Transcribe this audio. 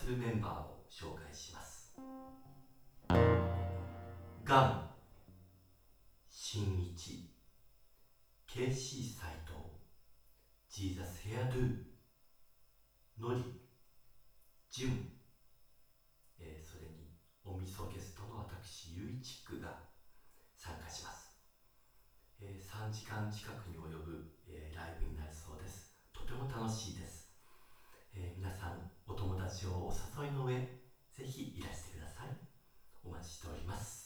するメンバーを紹介します。ガン、新一、KC 斎藤、ジーザスヘアドゥ、ノリ、ジュン、それにおみそゲストの私ゆいちくが参加します。3時間近くに及ぶ、ライブになるそうです。とても楽しいです。皆さんお友達をお誘いの上、ぜひいらしてください。お待ちしております。